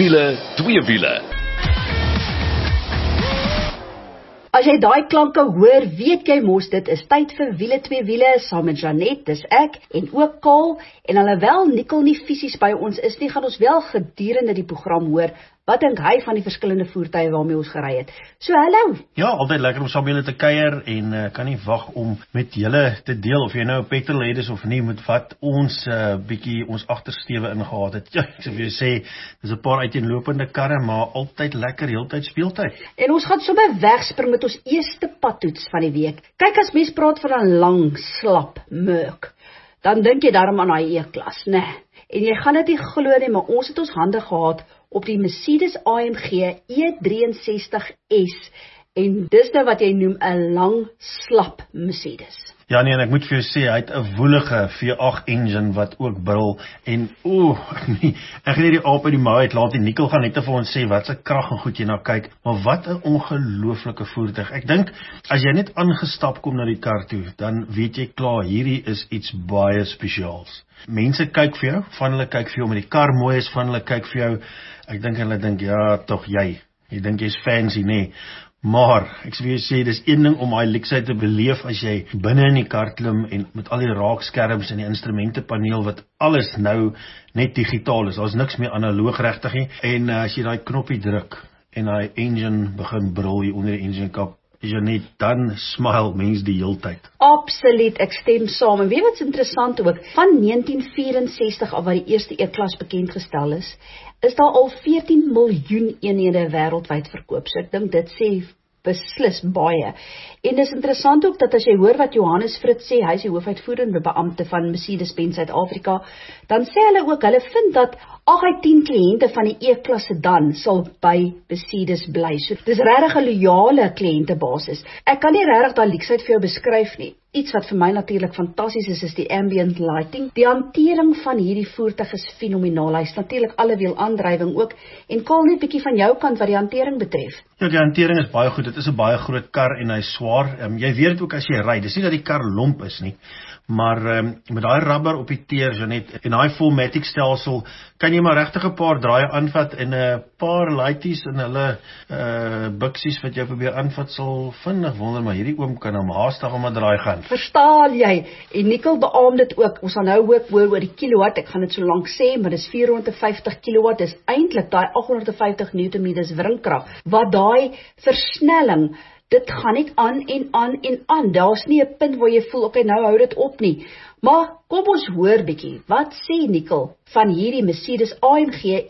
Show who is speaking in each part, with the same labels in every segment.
Speaker 1: wiele, twee wiele.
Speaker 2: As jy daai klanke hoor, weet jy mos dit is tyd vir wiele twee wiele saam met Janet, dis ek en ook Kaal, en alhoewel Nicole nie fisies by ons is nie, gaan ons wel gedurende die program hoor wat dink hy van die verskillende voertuie waarmee ons gery het. So hallo.
Speaker 3: Ja, altyd lekker om saam met julle te kuier en kan nie wag om met julle te deel of jy nou 'n petrolhead is of nie, met wat ons bietjie ons agtersteewe ingehaat het. Ja, ek sou vir jou sê, dis 'n paar uiteenlopende karre, maar altyd lekker heeltyd speeltyd.
Speaker 2: En ons gaan sommer wegspring met ons eerste padtoets van die week. Kyk, as mens praat van 'n lang, slap Merc, dan dink jy daarom aan daai E-klas, né? En jy gaan dit nie glo nie, maar ons het ons hande gehad op die Mercedes AMG E63S, en dis nou wat jy noem 'n lang, slap Mercedes.
Speaker 3: Ja nee, en ek moet vir jou sê, hy het 'n woelige V8 engine wat ook brul, en ek gaan nie die aap uit die mouw uitlaat, die Nicole gaan net vir ons sê, wat se krag en goed jy na kyk, maar wat 'n ongelooflike voertuig. Ek dink, as jy net aangestap kom na die kar toe, dan weet jy klaar, hierdie is iets baie spesiaals. Mense kyk vir jou, van hulle kyk vir jou, met die kar mooi is, van hulle kyk vir jou, ek dink hulle dink, ja, tog jy dink jy's fancy, nee. Maar, ek sê vir jou sê, dis een ding om daai luksheid te beleef as jy binne in die kar klim en met al die raakskerms en die instrumentepaneel wat alles nou net digitaal is. Daar's niks meer analoog regtig nie. En as jy daai knoppie druk en daai engine begin brul hier onder die engine kap, is jy net dan smile mens die heeltyd.
Speaker 2: Absoluut, ek stem saam. En weet wat's interessant ook, van 1964 af wat die eerste E-klas bekend gestel is daar al 14 miljoen eenhede wêreldwyd verkoop. So ek dink dit sê beslis baie. En dis interessant ook dat as jy hoor wat Johannes Fritz sê, hy is die hoofuitvoerende beampte van Mercedes-Benz Suid-Afrika, dan sê hulle ook, hulle vind dat 8 uit 10 kliënte van die E-klas sedan sal by Mercedes bly. So dis regtig 'n loyale kliëntebasis. Ek kan nie regtig daai luksheid vir jou beskryf nie. Iets wat vir my natuurlik fantasties is die ambient lighting. Die hantering van hierdie voertuig is fenomenaal. Hy's natuurlik allewiel aandrywing ook. En Kaal, net 'n bietjie van jou kant wat die hantering betref.
Speaker 3: Ja, die hantering is baie goed. Dit is 'n baie groot kar en hy's swaar. Jy weet dit ook as jy ry. Dis nie dat die kar lomp is nie, maar met daai rubber op die teer, Janet, en daai Fullmatic stelsel, kan jy maar regtig 'n paar draaie aanvat en 'n paar laities en hulle buksies wat jy probeer aanvat sal vinnig wonder, maar hierdie oom kan hom haastig om 'n draai gaan.
Speaker 2: Verstaan jy? En Nicole beamoed dit ook. Ons gaan nou ook hoor oor die kilowatt. Ek gaan dit so lank sê, maar dis 450 kilowatt. Dis eintlik daai 850 Newtonmeters wringkrag wat daai versnelling, dit gaan net aan en aan en aan. Daar's nie 'n punt waar jy voel, okay, nou hou dit op nie. Maar kom ons hoor bietjie, wat sê Nicole van hierdie Mercedes AMG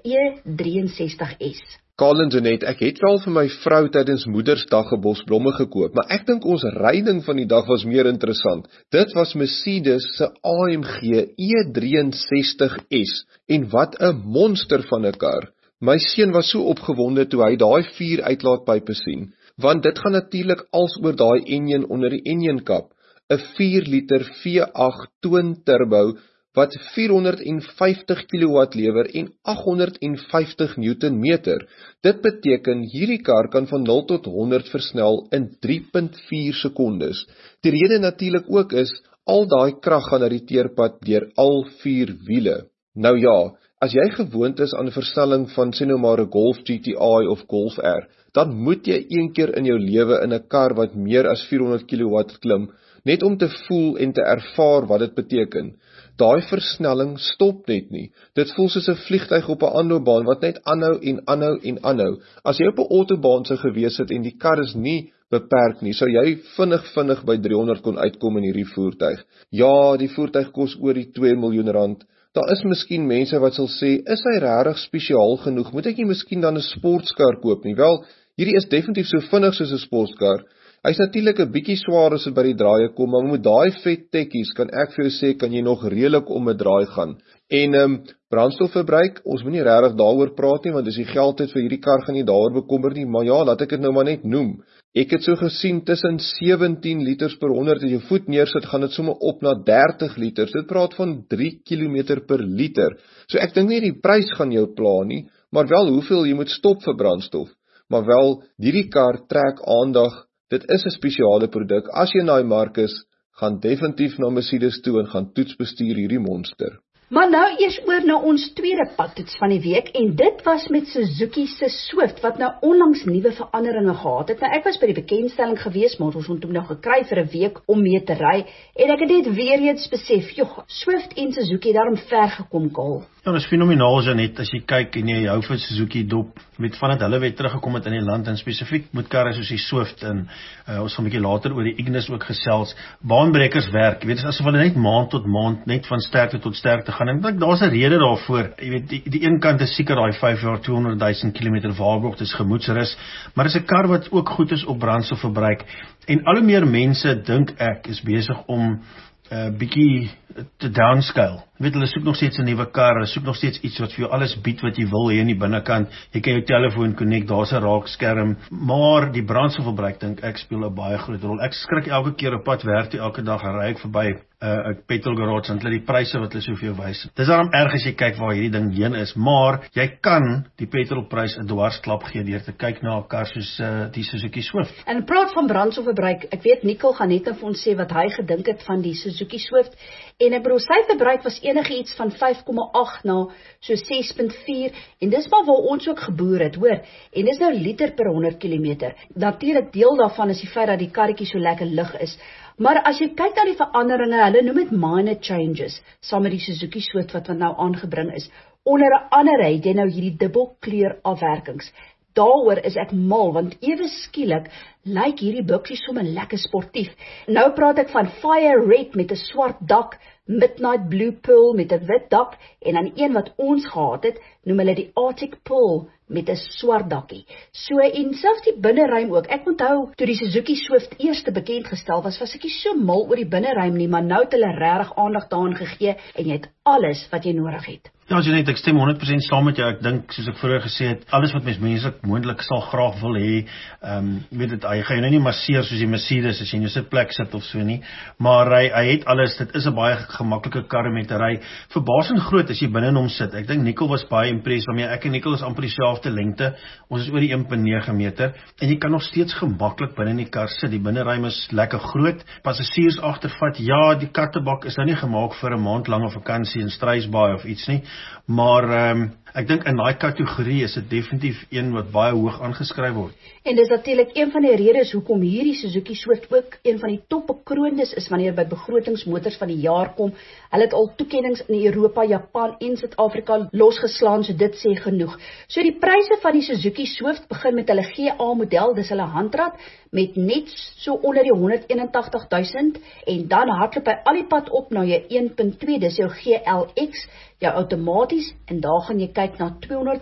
Speaker 2: E63S?
Speaker 4: Kaal en Janet, ek het wel vir my vrou tydens Moedersdag 'n bos blomme gekoop, maar ek dink ons ryding van die dag was meer interessant. Dit was Mercedes se AMG E63S, en wat 'n monster van 'n kar. My seun was so opgewonde toe hy daai 4 uitlaatpype sien, want dit gaan natuurlik als oor daai enjin onder die enjinkap. 'n 4 liter V8 twin turbo wat 450 kW lewer en 850 Newtonmeter. Dit beteken hierdie kar kan van 0 tot 100 versnel in 3.4 sekondes. Die rede natuurlik ook is, al daai krag gaan na die teerpad deur al 4 wiele. Nou ja, as jy gewoond is aan versnelling van sê nou maar 'n Golf GTI of Golf R, dan moet jy een keer in jou lewe in 'n kar wat meer as 400 kW klim, net om te voel en te ervaar wat dit beteken. Daai versnelling stop net nie. Dit voel soos 'n vliegtuig op 'n aanloopbaan wat net aanhou en aanhou en aanhou. As jy op 'n autobaan sou gewees het en die kar is nie beperk nie, sou jy vinnig by 300 kon uitkom in hierdie voertuig. Ja, die voertuig kos oor die 2 miljoen rand. Daar is miskien mense wat sal sê, is hy regtig spesiaal genoeg? Moet ek nie miskien dan 'n sportskar koop nie? Wel, hierdie is definitief so vinnig soos 'n sportskar. Hy's natuurlik 'n bietjie swaar as dit by die draaie kom, maar met daai vet tekkies kan ek vir jou sê, kan jy nog redelik om 'n draai gaan. En brandstofverbruik, ons moet nie regtig daaroor praat nie, want as jy geld het vir hierdie kar, gaan jy daaroor bekommer nie, maar ja, laat ek dit nou maar net noem. Ek het so gesien, tussen 17 liters per 100, as jy voet neersit, gaan dit sommer op na 30 liters. Dit praat van 3 km per liter. So ek dink nie die prys gaan jou pla nie, maar wel hoeveel jy moet stop vir brandstof. Maar wel, hierdie kar trek aandag. Dit is 'n spesiale produk. As jy na die mark is, gaan definitief na Mercedes toe en gaan toetsbestuur hierdie monster.
Speaker 2: Maar nou eers oor na ons tweede padtoets van die week en dit was met Suzuki se Swift wat nou onlangs nuwe veranderinge gehad het. Nou ek was by die bekendstelling gewees, maar ons het hom nou gekry vir 'n week om mee te ry en ek het net weer eens besef, joh, Swift en Suzuki het daarom ver gekom, Karl.
Speaker 3: Ja, dit is fenomenaal, Janet, as jy kyk en jy hou vir Suzuki dop, met vandat hulle weer teruggekom het in die land en spesifiek met karre soos die Swift en ons gaan 'n bietjie later oor die Ignis ook gesels, baanbrekers werk, jy weet, asof hulle net maand tot maand net van sterkte tot sterkte gaan en ek dink daar's 'n rede daarvoor. Jy weet, die een kant is seker daai 5 jaar 200.000 km waarborg, dis gemoedsrus, maar dis 'n kar wat ook goed is op brandstofverbruik en al hoe meer mense dink ek is besig om bietjie te downscale. Jy weet, hulle soek nog steeds 'n nuwe kar, hulle soek nog steeds iets wat vir jou alles bied wat jy wil hê in die binnekant. Jy kan jou telefoon connect, daar's 'n raakskerm, maar die brandstofverbruik dink ek speel 'n baie groot rol. Ek skrik elke keer op pad werk toe, elke dag ry ek verby 'n petrol garage en hulle die pryse wat hulle so vir jou wys. Dis daarom erg as jy kyk waar hierdie ding heen is, maar jy kan die petrolprys 'n dwarsklap gee deur te kyk na 'n kar soos die Suzuki Swift.
Speaker 2: En praat van brandstofverbruik, ek weet Nicole gaan net vir ons sê wat hy gedink het van die Suzuki Swift en ek bedoel sy verbruik was enige iets van 5,8 na so 6,4 en dis maar waar ons ook geboer het, hoor. En dis nou liter per 100 km. Natuurlik deel daarvan is die feit dat die karretjie so lekker lig is. Maar as jy kyk na die veranderinge, hulle noem dit minor changes, saam met die Suzuki Swift wat nou aangebring is. Onder andere het jy nou hierdie dubbelkleur afwerkings. Daaroor is ek mal, want ewe skielik lyk hierdie buksie sommer lekker sportief. Nou praat ek van Fire Red met 'n swart dak, Midnight Blue Pearl met 'n wit dak, en dan een wat ons gehad het, noem hulle die Arctic Pearl met 'n swart dakkie. So, en selfs die binneruim ook. Ek onthou, toe die Suzuki Swift eerste bekend gestel was ek nie so mal oor die binneruim nie, maar nou het hulle regtig aandag daaraan gegee, en jy het alles wat jy nodig het.
Speaker 3: Ja, Janet, ek stem 100% saam met jou. Ek dink, soos ek vroeër gesê het, alles wat mens moontlik sal graag wil hê, jy weet dit, hy gaan jou nou nie masseer soos die Mercedes as jy in jou sitplek sit of so nie, maar hy het alles. Dit is 'n baie gemaklike kar om mee te ry. Verbasend groot as jy binne in hom sit. Ek dink Nicole was baie impressed daarmee. Ek en Nicole is amper dieselfde lengte. Ons is oor die 1,9 meter en jy kan nog steeds gemaklik binne in die kar sit. Die binneruim is lekker groot. Passasiers agtervat. Ja, die kattebak is nou nie gemaak vir 'n maand lange vakansie in Struisbaai of iets nie. Maar ek dink in daai kategorie is dit definitief een wat baie hoog aangeskryf word.
Speaker 2: En dis natuurlik een van die redes hoekom hierdie Suzuki Swift ook een van die topbekroondes is wanneer by begrotingsmotors van die jaar kom. Hulle het al toekennings in Europa, Japan en Suid-Afrika losgeslaan, so dit sê genoeg. So die pryse van die Suzuki Swift begin met hulle GA model, dis hulle handrat, met net so onder die 181.000 en dan hardloop hy al die pad op na jou 1.2, dis jou GLX, jou outomaties, en daar gaan jy kyk na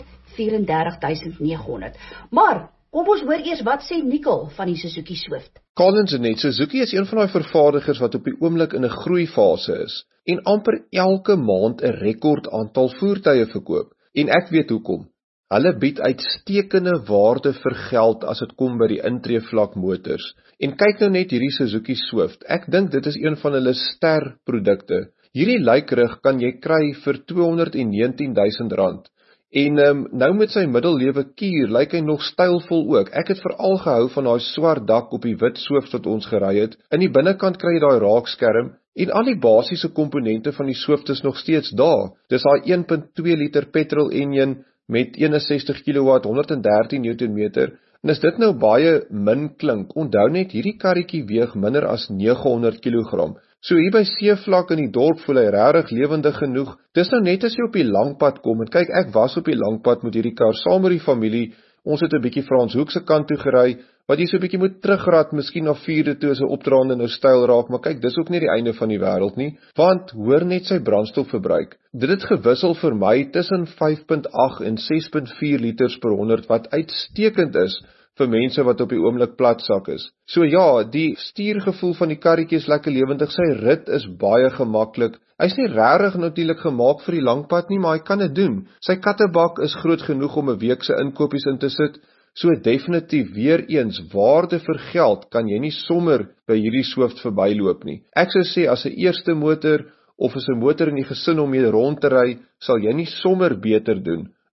Speaker 2: 234.900. Maar, kom ons hoor eers wat sê Nicole van die Suzuki Swift.
Speaker 4: Collins en net, Suzuki is een van die vervaardigers wat op die oomblik in 'n groeifase is en amper elke maand 'n rekord aantal voertuie verkoop. En ek weet hoekom. Hulle bied uitstekende waarde vir geld as dit kom by die intreevlak motors. En kyk nou net hierdie Suzuki Swift. Ek dink dit is een van hulle sterprodukte. Hierdie lijkrig kan jy kry vir R219.000. En nou met sy middellewe kier lyk hy nog stylvol ook. Ek het veral gehou van daai swart dak op die wit Swift wat ons gery het. In die binnekant kry jy daai raakskerm en al die basiese komponente van die Swift is nog steeds daar. Dis daai 1.2 liter petrol enjin met 61 kW, 113 Nm. En as dit nou baie min klink, onthou net hierdie karretjie weeg minder as 900 kg. So hier by seevlak in die dorp voel hy regtig lewendig genoeg. Dis nou net as jy op die langpad kom, en kyk, ek was op die langpad met hierdie kar, saam met die familie, ons het 'n bietjie Franshoek se kant toe gery, wat jy so 'n bietjie moet terugrad, miskien na 4de toe as 'n opdraande nou styl raak, maar kyk, dis ook nie die einde van die wêreld nie, want hoor net sy brandstofverbruik. Dit het gewissel vir my tussen 5.8 en 6.4 liters per 100, wat uitstekend is vir mense wat op die oomblik platsak is. So ja, die stuurgevoel van die karretjie is lekker lewendig, sy rit is baie gemaklik. Hy's nie regtig natuurlik gemaak vir die langpad nie, maar hy kan dit doen. Sy kattebak is groot genoeg om 'n week se inkopies in te sit. So definitief weer eens, waarde vir geld kan jy nie sommer by hierdie Swift verbyloop nie. Ek sou sê as 'n eerste motor of as 'n motor in die gesin om mee rond te ry, sal jy nie sommer beter doen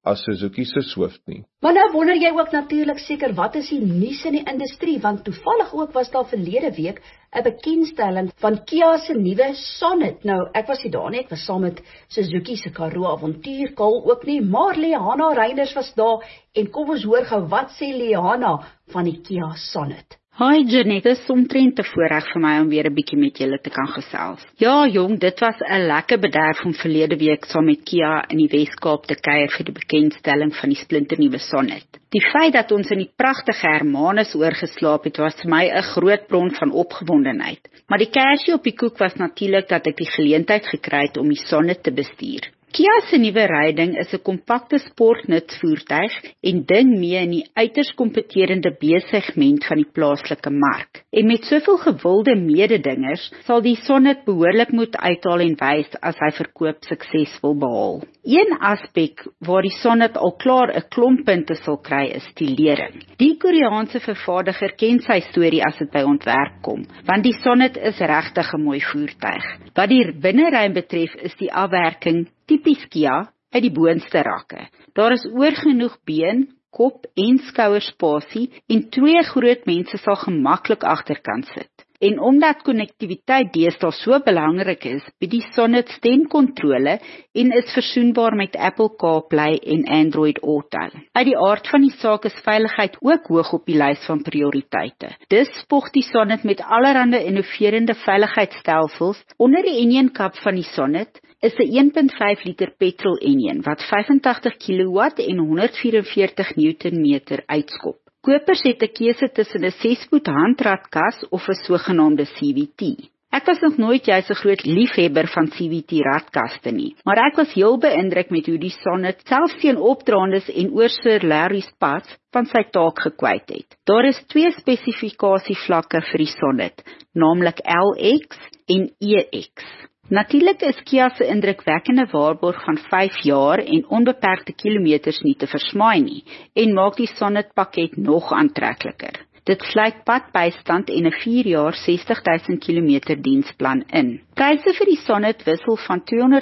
Speaker 4: as Suzuki se Swift nie.
Speaker 2: Maar nou wonder jy ook natuurlik seker wat is die nuus in die industrie, want toevallig ook was daar verlede week 'n bekendstelling van Kia se nuwe Sonet. Nou, ek was nie daar nie, ek was saam met Suzuki se Karoo avontuurkal ook nie, maar Liana Reiners was daar en kom ons hoor gou wat sê Liana van die Kia Sonet.
Speaker 1: Hi Janet, dit is omtrent te voorreg vir my om weer 'n bietjie met julle te kan gesels. Ja jong, dit was 'n lekker bederf om verlede week saam met Kia in die Wes-Kaap te kuier vir die bekendstelling van die splinternuwe Sonet. Die feit dat ons in die pragtige Hermanus oorgeslaap het, was vir my 'n groot bron van opgewondenheid. Maar die kersie op die koek was natuurlik dat ek die geleentheid gekry het om die Sonet te bestuur. Kia se nuwe ryding is 'n kompakte sportnutsvoertuig en ding mee in die uiters kompeterende B-segment van die plaaslike mark. En met soveel gewilde mededingers sal die Sonet behoorlik moet uithaal en wys as hy verkoop suksesvol behaal. Een aspek waar die Sonet al klaar 'n klomp punte sal kry is die lering. Die Koreaanse vervaardiger ken sy storie as dit by ontwerp kom, want die Sonet is regtig 'n mooi voertuig. Wat die binneruim betref is die afwerking tipies Kia uit die boonste rakke. Daar is oorgenoeg been, kop en skouerspasie en 2 groot mense sal gemaklik agterkant sit. En omdat konnektiwiteit deesdae so belangrik is, bied die Sonet stemkontrole en is versoenbaar met Apple CarPlay en Android Auto. Uit die aard van die saak is veiligheid ook hoog op die lys van prioriteite. Dus spog die Sonet met allerhande innoverende veiligheidsstelsels. Onder die enjinkap van die Sonet is 'n 1.5 liter petrol enjin wat 85 kW en 144 Newtonmeter uitskop. Kopers het 'n keuse tussen 'n 6-spoed handratkas of 'n sogenaamde CVT. Ek was nog nooit juis 'n groot liefhebber van CVT ratkaste nie, maar ek was heel beïndruk met hoe die Sonet selfs teen opdraandes en oor Sir Larry's pad van sy taak gekwyt het. Daar is 2 spesifikasievlakke vir die Sonet, naamlik LX en EX. Natuurlik is Kia se indrukwekkende waarborg van 5 jaar en onbeperkte kilometers nie te versmaai nie en maak die Sonet pakket nog aantrekliker. Dit sluit padbystand en 'n 4 jaar 60.000 km diensplan in. Pryse vir die Sonet wissel van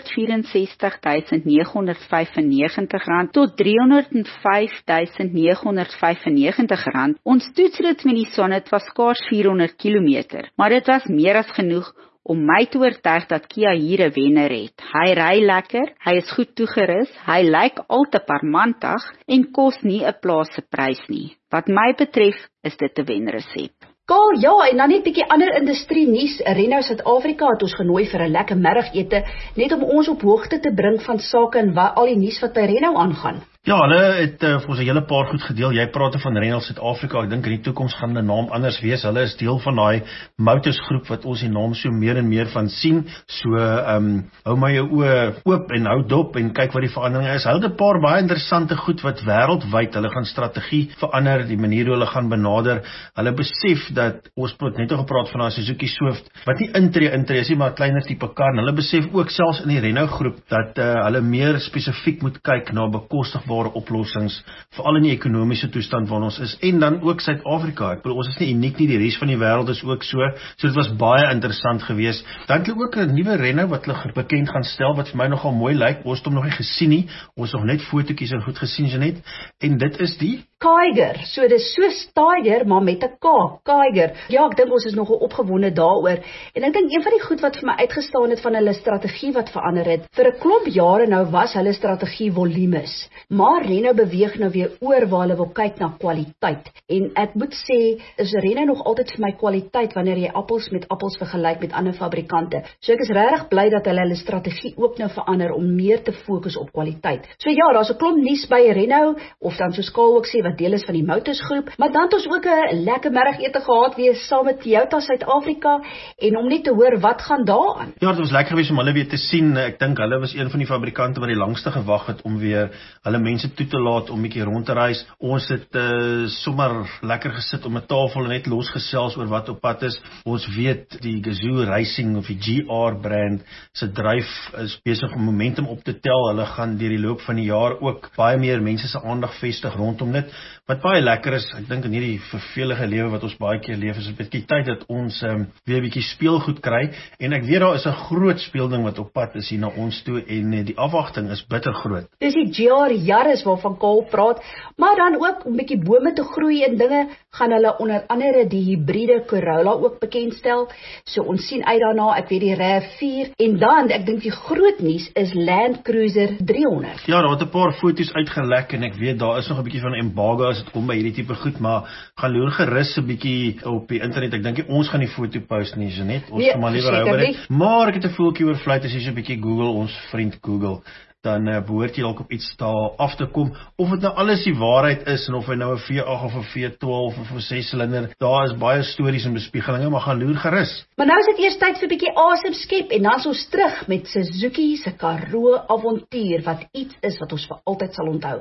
Speaker 1: R264.995 tot R305.995. Ons toetsrit met die Sonet was skaars 400 km, maar dit was meer as genoeg om my te oortuig dat Kia hier 'n wenner het. Hy ry lekker, hy is goed toegerus, hy lyk al te parmantig en kos nie 'n plaasse prys nie. Wat my betref, is dit 'n wenresep.
Speaker 2: Kaal, ja, en dan net 'n bietjie ander industrie nuus. Renault Suid-Afrika het ons genooi vir 'n lekker middagete, net om ons op hoogte te bring van sake en al die nuus wat by Renault aangaan.
Speaker 3: Ja, hulle het vir ons 'n hele paar goed gedeel. Jy praat van Renault Suid-Afrika. Ek dink in die toekoms gaan 'n naam anders wees. Hulle is deel van daai Motors groep wat ons die naam so meer en meer van sien. So hou my jou oë oop en hou dop en kyk wat die veranderinge is. Hulle het 'n paar baie interessante goed wat wêreldwyd, hulle gaan strategie verander, die manier hoe hulle gaan benader. Hulle besef dat ons het net gepraat van daai Suzuki Swift wat nie intree is nie, maar 'n kleiner tipe kar. Hulle besef ook selfs in die Renault groep dat hulle meer spesifiek moet kyk na bekostigbare oplossings, veral in die ekonomiese toestand waarin ons is, en dan ook Suid-Afrika. Ek bedoel, ons is nie uniek nie, die res van die wêreld is ook so dit was baie interessant geweest. Dan het hulle ook 'n nuwe Renault wat hulle bekend gaan stel, wat vir my nogal mooi lyk. Ons het hom nog nie gesien nie, ons het nog net fotootjies en goed gesien, Janet, en dit is die
Speaker 2: Kiger, so dis so Tiger, maar met 'n K, Kiger. Ja, ek dink ons is nogal opgewonde daaroor. En ek dink een van die goed wat vir my uitgestaan het van hulle strategie wat verander het, vir 'n klomp jare nou was hulle strategie volumes. Maar Renault beweeg nou weer oor waar hulle wil kyk na kwaliteit. En ek moet sê, is Renault nog altyd vir my kwaliteit wanneer jy appels met appels vergelyk met ander fabrikante. So ek is regtig bly dat hulle strategie ook nou verander om meer te fokus op kwaliteit. So ja, daar's 'n klomp nuus by Renault, of dan soos Kaal ook sê, wat deel is van die Motors groep, maar dan het ons ook 'n lekker middagete gehad weer saam met Toyota Suid-Afrika en om net te hoor wat gaan daaraan.
Speaker 3: Ja, dit was lekker geweest om hulle weer te sien. Ek dink hulle was een van die fabrikante wat die langste gewag het om weer hulle mense toe te laat om 'n bietjie rond te reis. Ons het sommer lekker gesit om 'n tafel en net losgesels oor wat op pad is. Ons weet die Gazoo Racing of die GR brand se dryf is besig om momentum op te tel. Hulle gaan deur die loop van die jaar ook baie meer mense se aandag vestig rondom dit. wat baie lekker is, ek dink in hierdie vervelige lewe wat ons baie keer leef, is 'n bietjie tyd dat ons weer 'n bietjie speelgoed kry, en ek weet daar is 'n groot speelding wat op pad is hier na ons toe, en die afwagting is bitter groot.
Speaker 2: Dis die GR Yaris waarvan Kaal praat, maar dan ook 'n bietjie bome te groei en dinge, gaan hulle onder andere die hybride Corolla ook bekendstel. So ons sien uit daarna, ek weet die RAV4, en dan, ek dink die groot nuus is Land Cruiser 300.
Speaker 3: Ja, daar het 'n paar foto's uitgelek, en ek weet daar is nog 'n bietjie van embargo as dit kom by hierdie tipe goed, maar gaan loer gerus 'n bietjie op die internet. Ek dink ons gaan die foto post nie, Jeanette. Ons gaan maar liewer hou by dit. Maar ek het 'n voeltjie oor fluit as jy so 'n bietjie Google, ons vriend Google, dan behoort jy dalk op iets daar af te kom, of dit nou alles die waarheid is, en of hy nou 'n V8 of 'n V12 of 'n 6-silinder, daar is baie stories en bespiegelinge, maar gaan loer gerus.
Speaker 2: Maar nou is dit eers tyd vir 'n bietjie asem skep, en dan is ons terug met Suzuki se Karoo avontuur, wat iets is wat ons vir altyd sal onthou.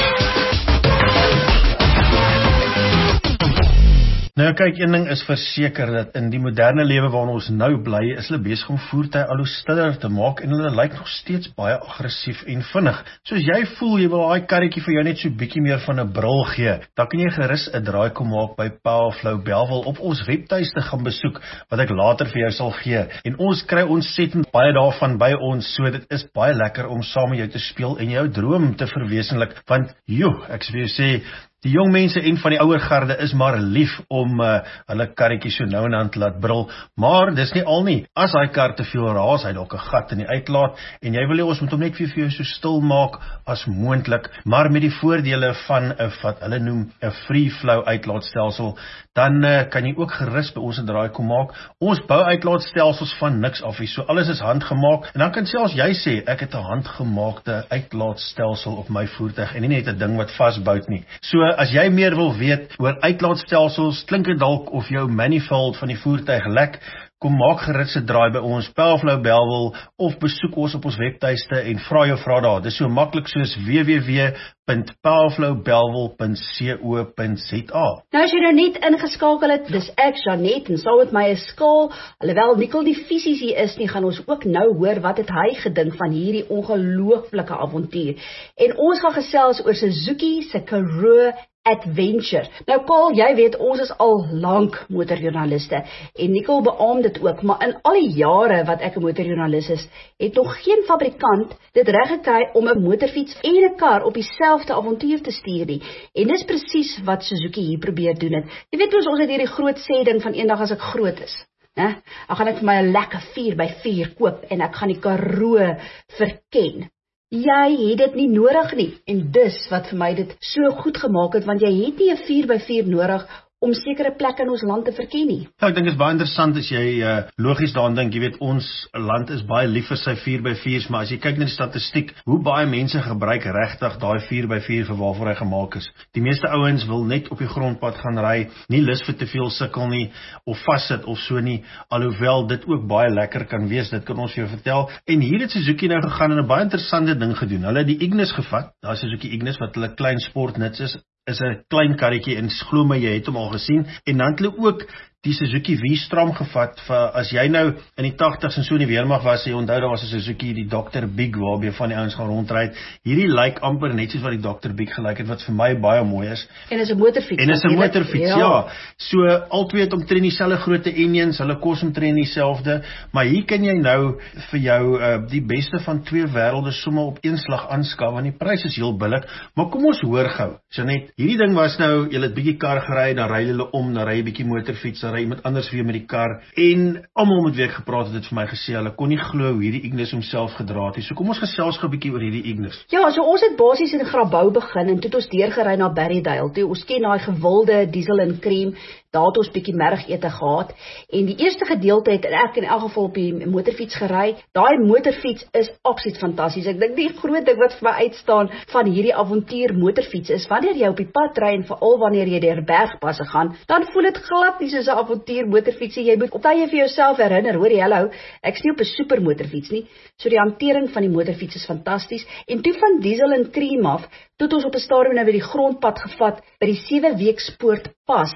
Speaker 3: Nou kyk, een ding is verseker, dat in die moderne lewe waarin ons nou bly, is hulle besig om voertuie al hoe stiller te maak, en hulle lyk nog steeds baie aggressief en vinnig. Soos jy voel, jy wil daai karretjie vir jou net so bietjie meer van 'n brul gee, dan kan jy gerus 'n draai kom maak by Powerflow Bellville, of ons webtuiste gaan besoek, wat ek later vir jou sal gee. En ons kry ontsettend baie daarvan by ons, so dit is baie lekker om saam met jou te speel en jou droom te verwesenlik, want ek sê vir jou sê, die jong mense en van die ouer garde is maar lief om hulle karretjie so nou en dan te laat brul, maar dis nie al nie. As hy kar te veel raas, hy dalk 'n gat in die uitlaat, en jy wil hê ons moet hom net vir jou so stil maak as moontlik, maar met die voordele van 'n wat hulle noem 'n free flow uitlaatstelsel, dan kan jy ook gerus by ons 'n draai kom maak. Ons bou uitlaatstelsels van niks af, so alles is handgemaak, en dan kan selfs jy sê, ek het 'n handgemaakte uitlaatstelsel op my voertuig, en nie net 'n ding wat vasbou nie. So as jy meer wil weet oor uitlaatstelsels, klink dit dalk of jou manifold van die voertuig lek, kom maak gerus 'n draai by ons Powerflow Bellville, of besoek ons op ons webtuiste en vra jou vrae daar. Dis so maklik soos www.powerflowbellville.co.za.
Speaker 2: Nou as jy nou net ingeskakel het, dis ek, Jeanette, en saam met my is Kaal. Alhoewel Nicole die fisies hier is nie, gaan ons ook nou hoor wat het hy gedink van hierdie ongelooflike avontuur. En ons gaan gesels oor Suzuki se Karoo Adventure. Nou Kaal, jy weet, ons is al lank motorjoernaliste, en Nicole beamoed dit ook, maar in al die jare wat ek 'n motorjoernalis is, het nog geen fabrikant dit reg gekry om 'n motorfiets en 'n kar op dieselfde avontuur te stuur nie. En dis presies wat Suzuki hier probeer doen het. Jy weet ons het hierdie groot sê ding van eendag as ek groot is, dan gaan ek vir my 'n lekker 4x4 koop, en ek gaan die Karoo verken. Jy het dit nie nodig nie, en dis wat vir my dit so goed gemaak het, want jy het nie 'n 4x4 nodig om sekere plekke in ons land te verken nie.
Speaker 3: Ja, ek dink dit is baie interessant as jy logies daaraan dink. Jy weet, ons land is baie lief vir sy 4x4's, maar as jy kyk na die statistiek, hoe baie mense gebruik regtig daai 4x4 vir waarvoor hy gemaak is. Die meeste ouens wil net op die grondpad gaan ry, nie lus vir te veel sukkel nie, of vassit of so nie, alhoewel dit ook baie lekker kan wees, dit kan ons vir jou vertel. En hier het Suzuki nou gegaan en 'n baie interessante ding gedoen. Hulle het die Ignis gevat, daar is Suzuki Ignis wat hulle klein sportnuts is 'n klein karretjie, en glo my, jy het hom al gesien, en dan het hulle ook die Suzuki V-Strom gevat, vir as jy nou in die 80s en so in die weermag was, jy onthou daar was 'n Suzuki, die Dr. Big, waarby van die ouens gaan rondry. Hierdie lyk amper net soos wat die Dr. Big gelyk het, wat vir my baie mooi is.
Speaker 2: En is 'n motorfiets.
Speaker 3: En is 'n motorfiets, ja. So, albei het omtrent dieselfde grootte engines, hulle kos omtrent dieselfde, maar hier kan jy nou vir jou die beste van twee wêrelde sommer op een slag aanskaf, want die prys is heel billik. Maar kom ons hoor gou, Jeanette, hierdie ding was nou, jy het bietjie kar gery, dan ry hulle om, dan ry jy bietjie motorfiets, dan ry iemand anders weer met die kar, en almal met wie ek gepraat het vir my gesê, hulle kon nie glo hoe hierdie Ignis homself gedra het. So kom ons gesels gou 'n bietjie oor hierdie Ignis.
Speaker 2: Ja, so ons het basies in Grabouw begin, en toe het ons deurgery na Berrydale toe. Ons ken daai gewilde diesel en cream, daar het ons bietjie middagete gehad, en die eerste gedeelte het ek in elk geval op die motorfiets gery. Daai motorfiets is absoluut fantasties. Ek dink die groot ding wat vir my uitstaan van hierdie avontuur motorfiets is, wanneer jy op die pad ry, en veral wanneer jy deur bergpasse gaan, dan voel dit glad nie soos 'n avontuur motorfiets. Jy moet op tye vir jouself herinner, hoor jy, hallo, ek is nie op 'n super motorfiets nie. So die hantering van die motorfiets is fantasties. En toe van diesel en cream af, toe het ons op 'n stadium nou weer die grondpad gevat by die 7 Weekspoort pas.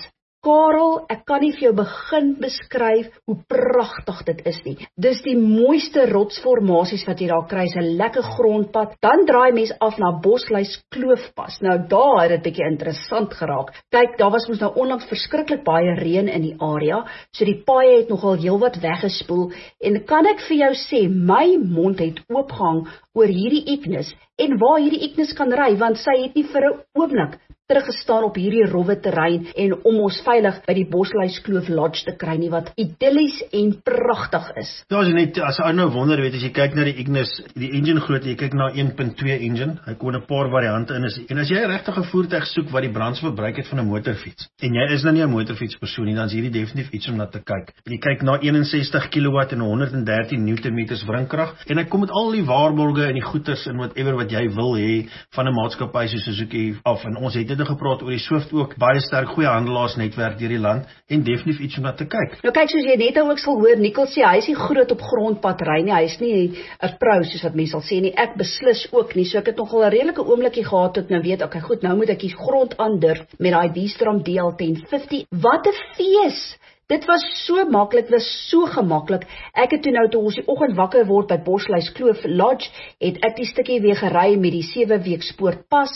Speaker 2: Karel, ek kan nie vir jou begin beskryf hoe pragtig dit is nie. Dis die mooiste rotsformasies wat jy daar kry, 'n lekker grondpad. Dan draai mens af na Bosluis Kloofpas. Nou daar het dit bietjie interessant geraak. Kyk, daar was mos nou onlangs verskriklik baie reën in die area, so die paaie het nogal heelwat weggespoel en kan ek vir jou sê, my mond het oopgehang oor hierdie Ignis en waar hierdie Ignis kan ry, want sy het nie vir 'n oomblik teruggestaan op hierdie rowwe terrein en om ons veilig by die Bosluis Kloof Lodge te kry nie, wat idillies en pragtig is.
Speaker 3: Ja, as ou nou wonder, weet as jy kyk na die Ignis, die engine grootte, jy kyk na 1.2 engine, hy kon 'n paar variante in is. En as jy regtig 'n voertuig soek wat die brandstofverbruik het van 'n motorfiets, en jy is nou nie 'n motorfietspersoon nie, dan is hierdie definitief iets om na te kyk. En jy kyk na 61 kW en 113 Nm wringkrag, en hy kom met al die waarborge en die goeders en whatever wat jy wil hê van 'n maatskappy soos Suzuki af. En ons het gepraat oor die Swift ook, baie sterk goeie handelaars-netwerk deur die land en definitief iets om na te kyk.
Speaker 2: Nou kyk, soos jy net ook sal hoor, Nicole sê hy is nie groot op grondpad ry nie, hy is nie 'n pro soos wat mense sal sê nie, ek beslis ook nie, so ek het nogal 'n redelike oomblikie gehad tot nou weet, okay goed, nou moet ek die grond aandurf met daai V-Strom DL1050, wat 'n fees! Dit was so maklik, was so gemaklik. Ek het toe ons die oggend wakker word by Bosluis Kloof Lodge, het ek die stukkie weer gery met die 7-week spoortpas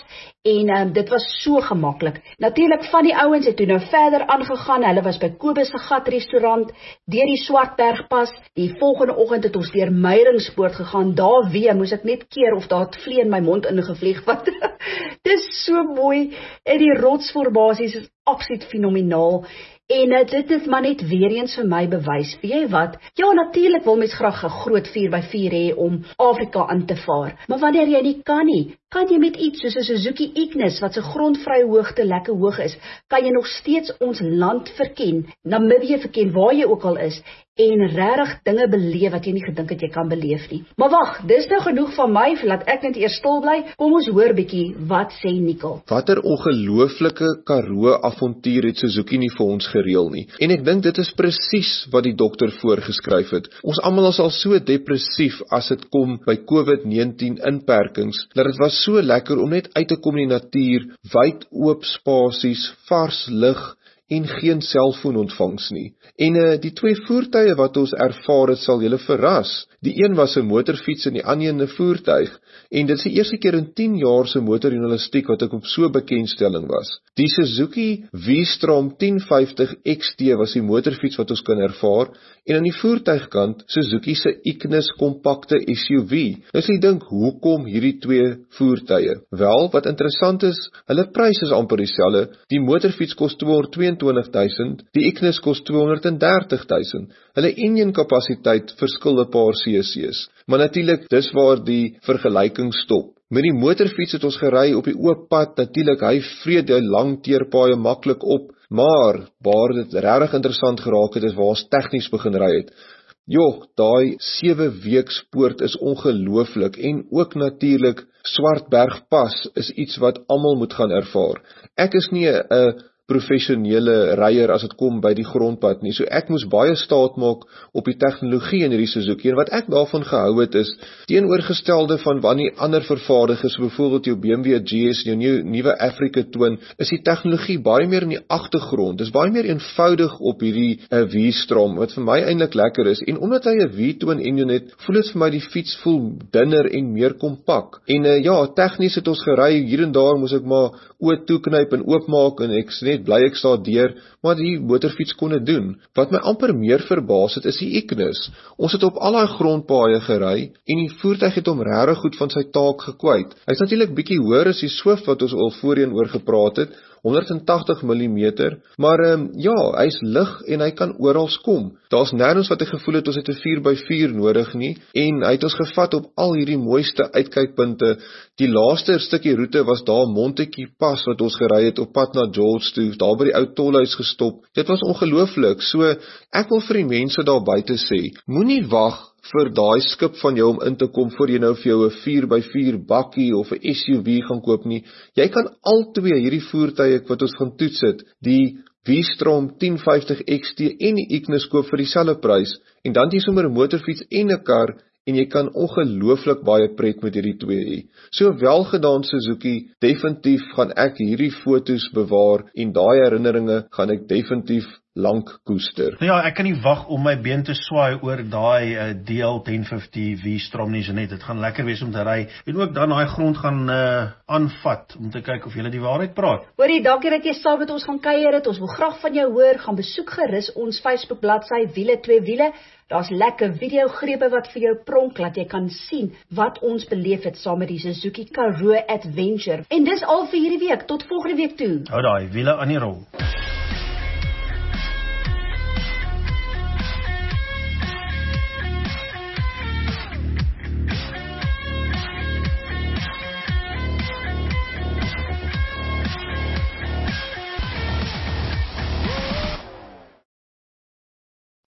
Speaker 2: en dit was so gemaklik. Natuurlik van die ouens het toe nou verder aangegaan. Hulle was by Kobus se gat restaurant, deur die Swartbergpas. Die volgende oggend het ons deur Meyringspoort gegaan. Daar weer moes ek net keer of daar 'n vlee in my mond ingevlieg wat. Dis so mooi en die rotsformasies is absoluut fenomenaal. En dit is maar net weer eens vir my bewys, weet jy wat? Ja, natuurlik wil mens graag 'n groot 4x4 hê om Afrika aan te vaar, maar wanneer jy nie kan nie, kan jy met iets soos 'n Suzuki Ignis, wat se grondvrye hoogte lekker hoog is, kan jy nog steeds ons land verken, Namibië verken, waar jy ook al is, en regtig dinge beleef wat jy nie gedink het jy kan beleef nie. Maar wag, dis nou genoeg van my, laat ek net eers stil bly. Kom ons hoor bietjie, wat sê Nicole?
Speaker 4: Watter ongelooflike Karoo avontuur het Suzuki nie vir ons gereël nie. En ek dink dit is presies wat die dokter voorgeskryf het. Ons almal is al so depressief as dit kom by COVID-19 inperkings, dat dit was so lekker om net uit te kom in die natuur, wyd oop spasies, vars lug en geen selfoonontvangs nie. En die twee voertuie wat ons ervaar het, sal julle verras. Die een was 'n motorfiets en die ander 'n voertuig. En dit is die eerste keer in 10 jaar se motorjournalistiek wat ek op so bekendstelling was. Die Suzuki V-Strom 1050 XT was die motorfiets wat ons kan ervaar, en aan die voertuigkant Suzuki se Ignis kompakte SUV. Nou sê jy dink, hoekom hierdie twee voertuie? Wel, wat interessant is, hulle prys is amper dieselfde. Die motorfiets kos 222.000, die Ignis kos 230.000. Hulle engine kapasiteit verskil 'n paar cc's. Maar natuurlik, dis waar die vergelyking stop. Met die motorfiets het ons gery op die oop pad, natuurlik, hy vreet die lang teerpaaie maklik op, maar waar dit regtig interessant geraak het, is waar ons tegnies begin ry het. Daai 7-week spoort is ongelooflik, en ook natuurlik, Swartbergpas is iets wat almal moet gaan ervaar. Ek is nie 'n professionele ryer as dit kom by die grondpad nie, so ek moes baie staat maak op die tegnologie in hierdie Suzuki, en wat ek daarvan gehou het is, teenoorgestelde van wanneer ander vervaardigers, byvoorbeeld jou BMW GS en jou nuwe Africa Twin, is die tegnologie baie meer in die agtergrond, dis baie meer eenvoudig op hierdie V-Strom, wat vir my eintlik lekker is, en omdat hy 'n V-twin engine het, voel dit vir my die fiets voel dunner en meer kompak, en tegnies het ons gery, hier en daar moes ek maar oë toeknyp en oopmaak, en ek net bly ek sta deur, maar die motorfiets kon dit doen. Wat my amper meer verbaas het, is die Ignis. Ons het op al daai grondpaaie gery, en die voertuig het hom regtig goed van sy taak gekwyt. Hy's natuurlik bietjie hoër as die Swift wat ons al voorheen oor gepraat het, 180 mm, maar hy's lig en hy kan oral kom. Daar's nêrens wat ek gevoel het ons het 'n 4x4 nodig nie, en hy het ons gevat op al hierdie mooiste uitkykpunte. Die laaste stukkie roete was daar Montetjie Pas wat ons gery het op pad na George toe, daar by die ou tolhuis gestop. Dit was ongelooflik. So ek wil vir die mense daar buite sê, moenie wag vir daai skip van jou om in te kom voor jy nou vir jou 'n 4x4 bakkie of 'n SUV gaan koop nie. Jy kan al twee hierdie voertuie wat ons gaan toets het, die V-Strom 1050 XT en die Ignis koop vir dieselfde prys, en dan jy sommer 'n motorfiets en 'n kar en jy kan ongelooflik baie pret met hierdie twee hê. So welgedaan Suzuki, definitief gaan ek hierdie foto's bewaar en daai herinneringe gaan ek definitief lank koester.
Speaker 3: Nou ja, ek kan nie wag om my been te swaai oor daai DL1050 V-Strom nie, Jeanette. Dit gaan lekker wees om te ry en ook dan daai grond gaan aanvat om te kyk of jy die waarheid praat.
Speaker 2: Hoorie, dankie dat jy saam met ons gaan kuier het. Ons wil graag van jou hoor. Gaan besoek gerus ons Facebook bladsy Wiele Twee Wiele. Daar's lekker videogrepe wat vir jou pronk, laat jy kan sien wat ons beleef het saam met die Suzuki Karoo Adventure. En dis al vir hierdie week. Tot volgende week toe.
Speaker 3: Hou daai wiele aan die rol.